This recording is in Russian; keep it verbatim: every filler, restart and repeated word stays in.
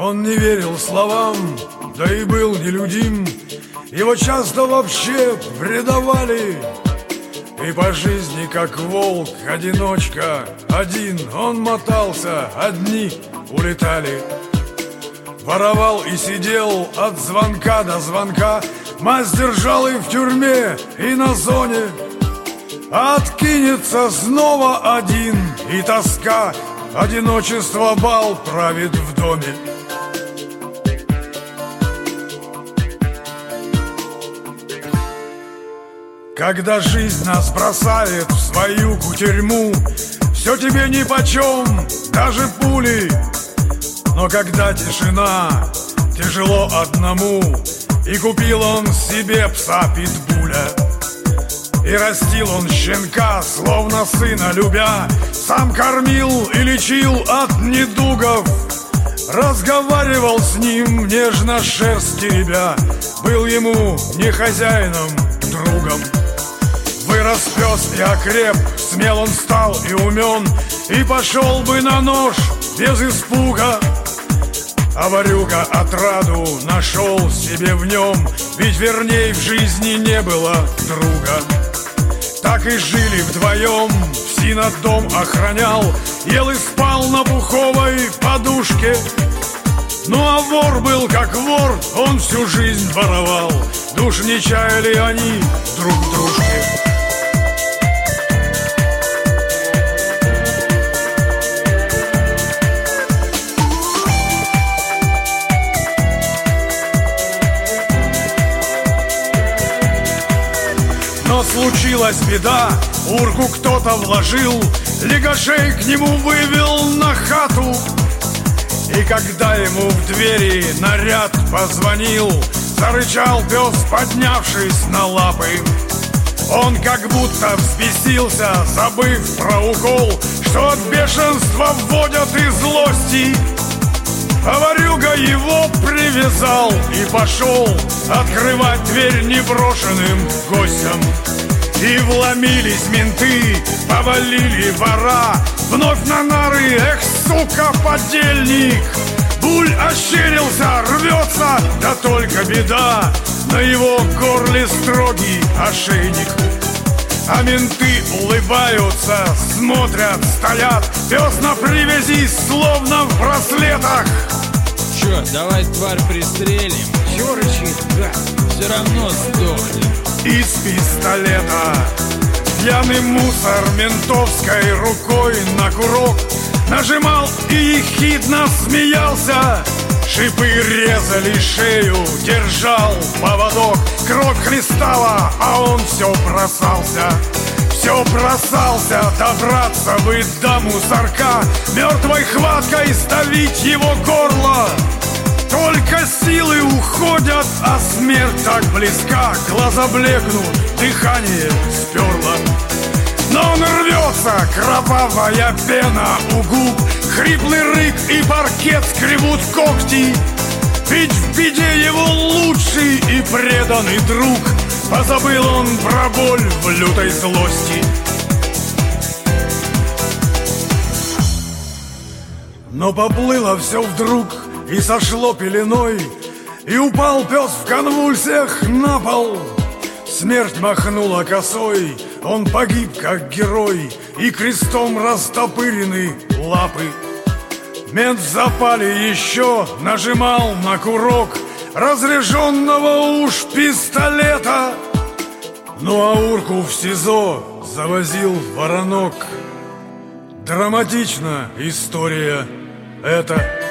Он не верил словам, да и был нелюдим. Его часто вообще предавали. И по жизни, как волк, одиночка, один он мотался, одни улетали. Воровал и сидел от звонка до звонка. Мать держал и в тюрьме, и на зоне. Откинется снова один, и тоска, одиночество бал правит в доме. Когда жизнь нас бросает в свою кутерьму, все тебе нипочем, даже пули. Но когда тишина, тяжело одному, и купил он себе пса питбуля. И растил он щенка, словно сына любя, сам кормил и лечил от недугов. Разговаривал с ним, нежно шерсть теребя, был ему не хозяином, другом. Вырос пес и окреп, смел он стал и умен, и пошел бы на нож без испуга. А ворюга отраду нашел себе в нем, ведь верней в жизни не было друга. Так и жили вдвоем, псина дом охранял, ел и спал на пуховой подушке. Ну а вор был как вор, он всю жизнь воровал, душ не чаяли они друг в дружке. Но случилась беда, урку кто-то вложил, легошей к нему вывел на хату. И когда ему в двери наряд позвонил, зарычал пес, поднявшись на лапы. Он как будто взбесился, забыв про укол, что от бешенства вводят и злости. А ворюга его привязал и пошел открывать дверь неброшенным гостям. И вломились менты, повалили вора, вновь на нары, эх, сука, подельник. Буль ощерился, рвется, да только беда, на его горле строгий ошейник. А менты улыбаются, смотрят, стоят, пес на привязи, словно в браслетах. Чё, давай тварь пристрелим? Чё рычит, гад? Все равно сдохнем. Из пистолета пьяный мусор ментовской рукой на курок нажимал и ехидно смеялся. Шипы резали шею, держал поводок. Кровь хлестала, а он все бросался. Все бросался добраться бы до мусорка, мертвой хваткой сдавить его горло. Только силы уходят, а смерть так близка. Глаза блекнут, дыхание сперло. Но он рвется, кровавая пена у губ, хриплый рык и паркет скребут когти. Ведь в беде его лучший и преданный друг. Позабыл он про боль в лютой злости. Но поплыло все вдруг и сошло пеленой, и упал пес в конвульсиях на пол. Смерть махнула косой, он погиб как герой, и крестом растопырены лапы. Мент в запале еще нажимал на курок разряженного уж пистолета. Ну а урку в СИЗО завозил воронок. Драматична история эта.